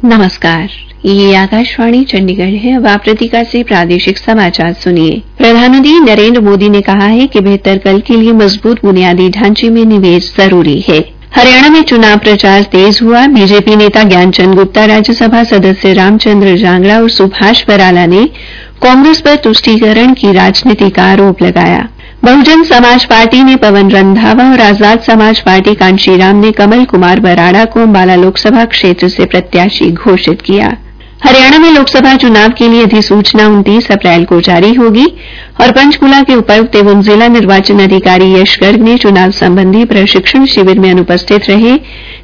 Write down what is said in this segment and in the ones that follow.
नमस्कार, ये आकाशवाणी चंडीगढ़ है। अब आप प्रतिका से प्रादेशिक समाचार सुनिए। प्रधानमंत्री नरेंद्र मोदी ने कहा है कि बेहतर कल के लिए मजबूत बुनियादी ढांचे में निवेश जरूरी है। हरियाणा में चुनाव प्रचार तेज हुआ। बीजेपी नेता ज्ञानचंद गुप्ता, राज्यसभा सदस्य रामचंद्र जांगड़ा और सुभाष बराला ने कांग्रेस पर तुष्टीकरण की राजनीति का आरोप लगाया। बहुजन समाज पार्टी ने पवन रंधावा और आजाद समाज पार्टी कांशीराम ने कमल कुमार बराड़ा को अंबाला लोकसभा क्षेत्र से प्रत्याशी घोषित किया। हरियाणा में लोकसभा चुनाव के लिए अधिसूचना 29 अप्रैल को जारी होगी और पंचकूला के उपायुक्त एवं जिला निर्वाचन अधिकारी यश गर्ग ने चुनाव संबंधी प्रशिक्षण शिविर में अनुपस्थित रहे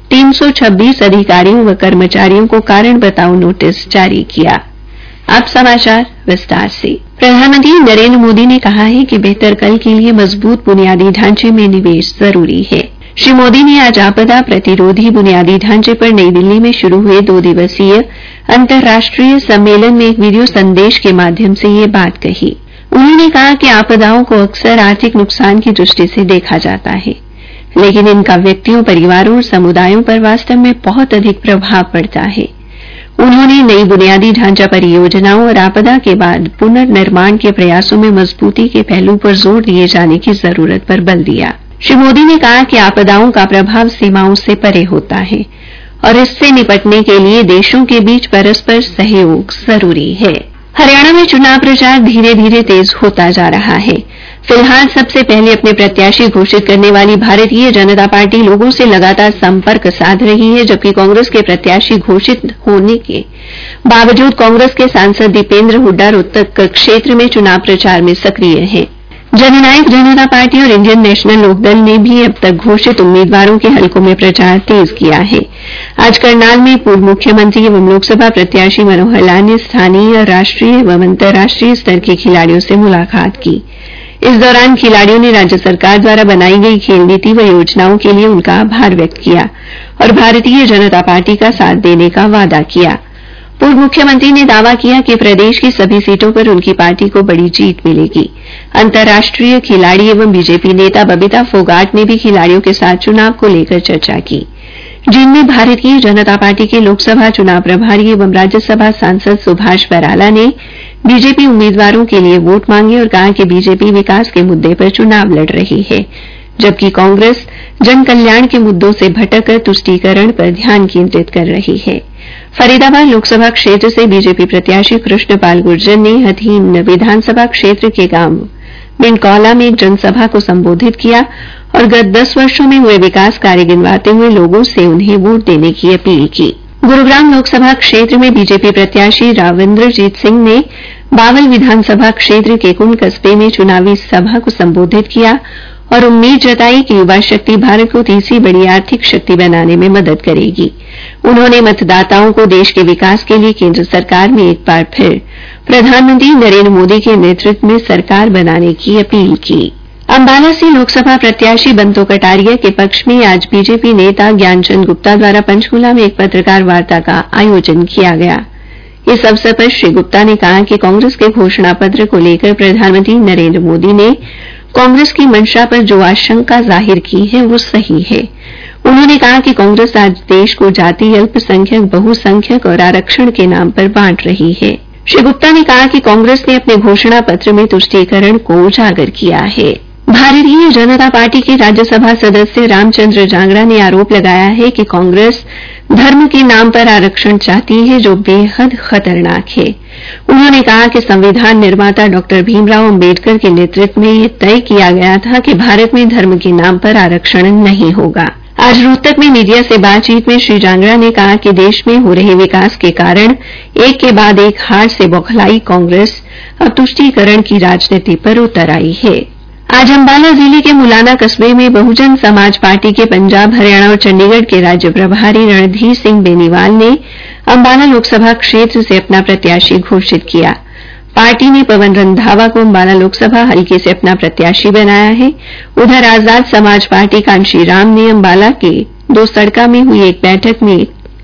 326 अधिकारियों व कर्मचारियों को कारण बताओ नोटिस जारी किया। अब समाचार विस्तार से। प्रधानमंत्री नरेंद्र मोदी ने कहा है कि बेहतर कल के लिए मजबूत बुनियादी ढांचे में निवेश जरूरी है। श्री मोदी ने आज आपदा प्रतिरोधी बुनियादी ढांचे पर नई दिल्ली में शुरू हुए 2 दिवसीय अंतर्राष्ट्रीय सम्मेलन में एक वीडियो संदेश के माध्यम से ये बात कही। उन्होंने कहा कि आपदाओं को अक्सर आर्थिक नुकसान की दृष्टि से देखा जाता है, लेकिन इनका व्यक्तियों, परिवारों और समुदायों पर वास्तव में बहुत अधिक प्रभाव पड़ता है। उन्होंने नई बुनियादी ढांचा परियोजनाओं और आपदा के बाद पुनर्निर्माण के प्रयासों में मजबूती के पहलू पर जोर दिए जाने की जरूरत पर बल दिया। श्री मोदी ने कहा कि आपदाओं का प्रभाव सीमाओं से परे होता है और इससे निपटने के लिए देशों के बीच परस्पर सहयोग जरूरी है। हरियाणा में चुनाव प्रचार धीरे धीरे तेज होता जा रहा है। फिलहाल सबसे पहले अपने प्रत्याशी घोषित करने वाली भारतीय जनता पार्टी लोगों से लगातार संपर्क साध रही है, जबकि कांग्रेस के प्रत्याशी घोषित होने के बावजूद कांग्रेस के सांसद दीपेंद्र हुड्डा रोहतक क्षेत्र में चुनाव प्रचार में सक्रिय हैं। जननायक जनता पार्टी और इंडियन नेशनल लोकदल ने भी अब तक घोषित उम्मीदवारों के हलकों में प्रचार तेज किया है। आज करनाल में पूर्व मुख्यमंत्री एवं लोकसभा प्रत्याशी मनोहर लाल ने स्थानीय, राष्ट्रीय एवं अंतर्राष्ट्रीय स्तर के खिलाड़ियों से मुलाकात की। इस दौरान खिलाड़ियों ने राज्य सरकार द्वारा बनाई गई खेल नीति व योजनाओं के लिए उनका आभार व्यक्त किया और भारतीय जनता पार्टी का साथ देने का वादा किया। पूर्व मुख्यमंत्री ने दावा किया कि प्रदेश की सभी सीटों पर उनकी पार्टी को बड़ी जीत मिलेगी। अंतर्राष्ट्रीय खिलाड़ी एवं बीजेपी नेता बबीता फोगाट ने भी खिलाड़ियों के साथ चुनाव को लेकर चर्चा की, जिनमें भारतीय जनता पार्टी के लोकसभा चुनाव प्रभारी एवं राज्यसभा सांसद सुभाष बराला ने बीजेपी उम्मीदवारों के लिए वोट मांगे और कहा कि बीजेपी विकास के मुद्दे पर चुनाव लड़ रही है, जबकि कांग्रेस जन कल्याण के मुद्दों से भटककर तुष्टीकरण पर ध्यान केंद्रित कर रही है। फरीदाबाद लोकसभा क्षेत्र से बीजेपी प्रत्याशी कृष्णपाल गुर्जर ने हथीन विधानसभा क्षेत्र के गांव बिंडकौला में एक जनसभा को संबोधित किया और गत 10 वर्षों में हुए विकास कार्य गिनवाते हुए लोगों से उन्हें वोट देने की अपील की। गुरुग्राम लोकसभा क्षेत्र में बीजेपी प्रत्याशी राविंद्रजीत सिंह ने बावल विधानसभा क्षेत्र के कुंड कस्बे में चुनावी सभा को संबोधित किया और उम्मीद जताई कि युवा शक्ति भारत को तीसरी बड़ी आर्थिक शक्ति बनाने में मदद करेगी। उन्होंने मतदाताओं को देश के विकास के लिए केंद्र सरकार में एक बार फिर प्रधानमंत्री नरेंद्र मोदी के नेतृत्व में सरकार बनाने की अपील की। अंबाला से लोकसभा प्रत्याशी बंतो कटारिया के पक्ष में आज बीजेपी नेता ज्ञानचंद गुप्ता द्वारा पंचकूला में एक पत्रकार वार्ता का आयोजन किया गया। इस अवसर पर श्री गुप्ता ने कहा कि कांग्रेस के घोषणा पत्र को लेकर प्रधानमंत्री नरेंद्र मोदी ने कांग्रेस की मंशा पर जो आशंका जाहिर की है वो सही है। उन्होंने कहा कि कांग्रेस आज देश को जाति, अल्पसंख्यक, बहुसंख्यक और आरक्षण के नाम पर बांट रही है। श्री गुप्ता ने कहा कि कांग्रेस ने अपने घोषणा पत्र में तुष्टीकरण को उजागर किया है। भारतीय जनता पार्टी के राज्यसभा सदस्य रामचंद्र जांगड़ा ने आरोप लगाया है कि कांग्रेस धर्म के नाम पर आरक्षण चाहती है, जो बेहद खतरनाक है। उन्होंने कहा कि संविधान निर्माता डॉक्टर भीमराव अंबेडकर के नेतृत्व में यह तय किया गया था कि भारत में धर्म के नाम पर आरक्षण नहीं होगा। आज रोहतक में मीडिया से बातचीत में श्री जांगड़ा ने कहा कि देश में हो रहे विकास के कारण एक के बाद एक हार से बौखलाई कांग्रेस अब तुष्टीकरण की राजनीति पर उतर आई है। आज अंबाला जिले के मुलाना कस्बे में बहुजन समाज पार्टी के पंजाब, हरियाणा और चंडीगढ़ के राज्य प्रभारी रणधीर सिंह बेनीवाल ने अंबाला लोकसभा क्षेत्र से अपना प्रत्याशी घोषित किया। पार्टी ने पवन रंधावा को अंबाला लोकसभा हलके से अपना प्रत्याशी बनाया है। उधर आजाद समाज पार्टी कांशीराम ने अंबाला के 2 सड़का में हुई एक बैठक में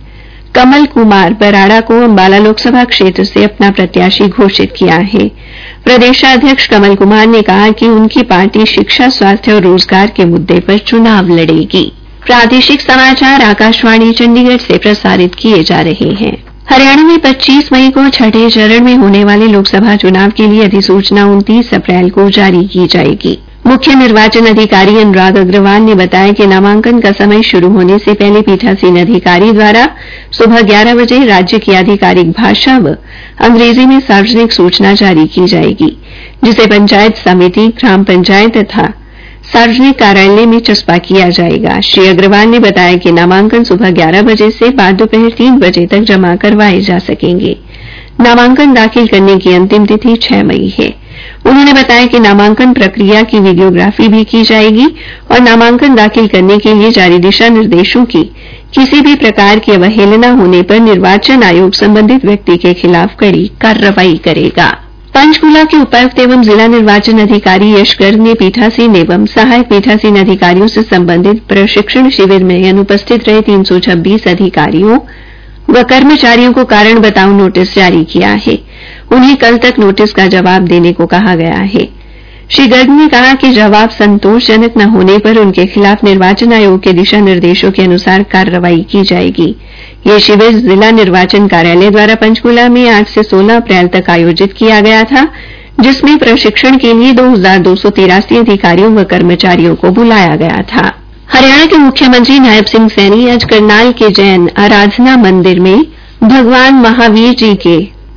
कमल कुमार बराड़ा को अंबाला लोकसभा क्षेत्र से अपना प्रत्याशी घोषित किया है। प्रदेशाध्यक्ष कमल कुमार ने कहा कि उनकी पार्टी शिक्षा, स्वास्थ्य और रोजगार के मुद्दे पर चुनाव लड़ेगी। प्रादेशिक समाचार आकाशवाणी चंडीगढ़ से प्रसारित किए जा रहे हैं। हरियाणा में 25 मई को छठे चरण में होने वाले लोकसभा चुनाव के लिए अधिसूचना 29 अप्रैल को जारी की जाएगी। मुख्य निर्वाचन अधिकारी अनुराग अग्रवाल ने बताया कि नामांकन का समय शुरू होने से पहले पीठासीन अधिकारी द्वारा सुबह 11 बजे राज्य की आधिकारिक भाषा व अंग्रेजी में सार्वजनिक सूचना जारी की जाएगी, जिसे पंचायत समिति, ग्राम पंचायत तथा सार्वजनिक कार्यालय में चस्पा किया जाएगा। श्री अग्रवाल ने बताया कि नामांकन सुबह 11 बजे से बाद दोपहर 3 बजे तक जमा करवाए जा सकेंगे। नामांकन दाखिल करने की अंतिम तिथि 6 मई है। उन्होंने बताया कि नामांकन प्रक्रिया की वीडियोग्राफी भी की जाएगी और नामांकन दाखिल करने के लिए जारी दिशा निर्देशों की किसी भी प्रकार की अवहेलना होने पर निर्वाचन आयोग संबंधित व्यक्ति के खिलाफ कड़ी कार्रवाई करेगा। पंचकूला के उपायुक्त एवं जिला निर्वाचन अधिकारी यश गर्ग ने पीठासीन एवं सहायक पीठासीन अधिकारियों से संबंधित प्रशिक्षण शिविर में अनुपस्थित रहे 326 अधिकारियों व कर्मचारियों को कारण बताओ नोटिस जारी किया है। उन्हें कल तक नोटिस का जवाब देने को कहा गया है। श्री गर्ग ने कहा कि जवाब संतोषजनक न होने पर उनके खिलाफ निर्वाचन आयोग के दिशा निर्देशों के अनुसार कार्रवाई की जाएगी। यह शिविर जिला निर्वाचन कार्यालय द्वारा पंचकूला में 8 से 16 अप्रैल तक आयोजित किया गया था, जिसमें प्रशिक्षण के लिए 2283 अधिकारियों व कर्मचारियों को बुलाया गया था। हरियाणा के मुख्यमंत्री नायब सिंह सैनी आज करनाल के जैन आराधना मंदिर में भगवान महावीर जी के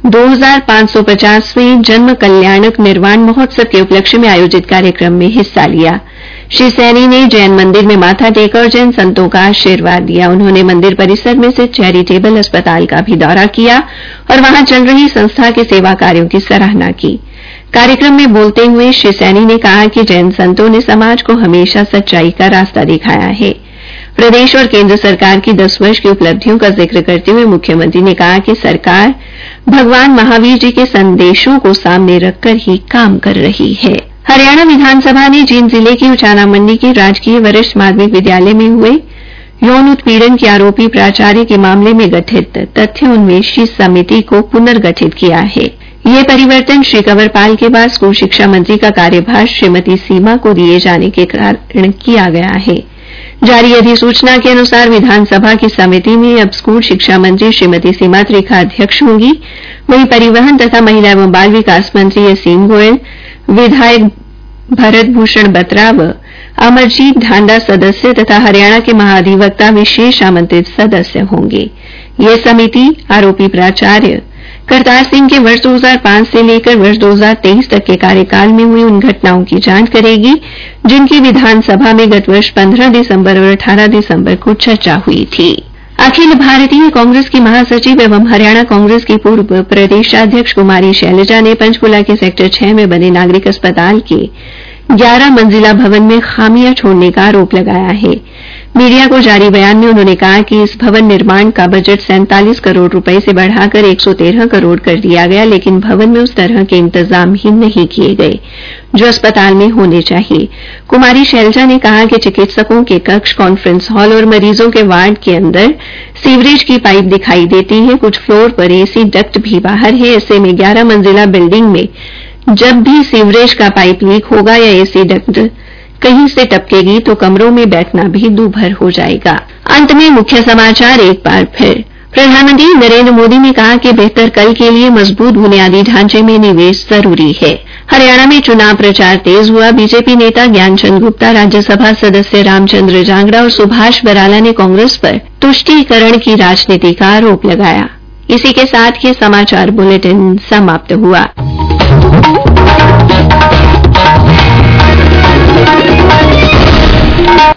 2550वें जन्म कल्याणक निर्वाण महोत्सव के उपलक्ष्य में आयोजित कार्यक्रम में हिस्सा लिया। श्री सैनी ने जैन मंदिर में माथा टेका और जैन संतों का आशीर्वाद दिया। उन्होंने मंदिर परिसर में स्थित चैरिटेबल अस्पताल का भी दौरा किया और वहां चल रही संस्था के सेवा कार्यों की सराहना की। कार्यक्रम में बोलते हुए श्री सैनी ने कहा कि जैन संतों ने समाज को हमेशा सच्चाई का रास्ता दिखाया है। प्रदेश और केंद्र सरकार की 10 वर्ष की उपलब्धियों का जिक्र करते हुए मुख्यमंत्री ने कहा कि सरकार भगवान महावीर जी के संदेशों को सामने रखकर ही काम कर रही है। हरियाणा विधानसभा ने जींद जिले की उचाना मंडी के राजकीय वरिष्ठ माध्यमिक विद्यालय में हुए यौन उत्पीड़न के आरोपी प्राचार्य के मामले में गठित तथ्य अन्वेषी समिति को पुनर्गठित किया है। यह परिवर्तन श्री कंवरपाल के बाद स्कूल शिक्षा मंत्री का कार्यभार श्रीमती सीमा को दिए जाने के कारण किया गया है। जारी अधिसूचना के अनुसार विधानसभा की समिति में अब स्कूल शिक्षा मंत्री श्रीमती सीमा त्रिखा अध्यक्ष होंगी। वहीं परिवहन तथा महिला एवं बाल विकास मंत्री असीम गोयल, विधायक भरत भूषण बत्रा व अमरजीत ढांडा सदस्य तथा हरियाणा के महाधिवक्ता विशेष आमंत्रित सदस्य होंगे। यह समिति आरोपी प्राचार्य करतार सिंह के वर्ष 2005 से लेकर वर्ष 2023 तक के कार्यकाल में हुई उन घटनाओं की जांच करेगी जिनकी विधानसभा में गत वर्ष 15 दिसंबर और 18 दिसंबर को चर्चा हुई थी। अखिल भारतीय कांग्रेस की महासचिव एवं हरियाणा कांग्रेस की पूर्व प्रदेशाध्यक्ष कुमारी शैलजा ने पंचकूला के सेक्टर 6 में बने नागरिक अस्पताल के 11 मंजिला भवन में खामियां छोड़ने का आरोप लगाया है। मीडिया को जारी बयान में उन्होंने कहा कि इस भवन निर्माण का बजट 47 करोड़ रुपए से बढ़ाकर 113 करोड़ कर दिया गया, लेकिन भवन में उस तरह के इंतजाम ही नहीं किए गए जो अस्पताल में होने चाहिए। कुमारी शैलजा ने कहा कि चिकित्सकों के कक्ष, कॉन्फ्रेंस हॉल और मरीजों के वार्ड के अंदर सीवरेज की पाइप दिखाई देती है। कुछ फ्लोर पर एसी डक्ट भी बाहर है। ऐसे में 11 मंजिला बिल्डिंग में जब भी सीवरेज का पाइप लीक होगा या एसी डक्ट कहीं से टपकेगी तो कमरों में बैठना भी दूभर हो जाएगा। अंत में मुख्य समाचार एक बार फिर। प्रधानमंत्री नरेंद्र मोदी ने कहा कि बेहतर कल के लिए मजबूत बुनियादी ढांचे में निवेश जरूरी है। हरियाणा में चुनाव प्रचार तेज हुआ। बीजेपी नेता ज्ञानचंद गुप्ता, राज्यसभा सदस्य रामचंद्र जांगड़ा और सुभाष बराला ने कांग्रेस पर तुष्टीकरण की राजनीति का आरोप लगाया। इसी के साथ ये समाचार बुलेटिन समाप्त हुआ।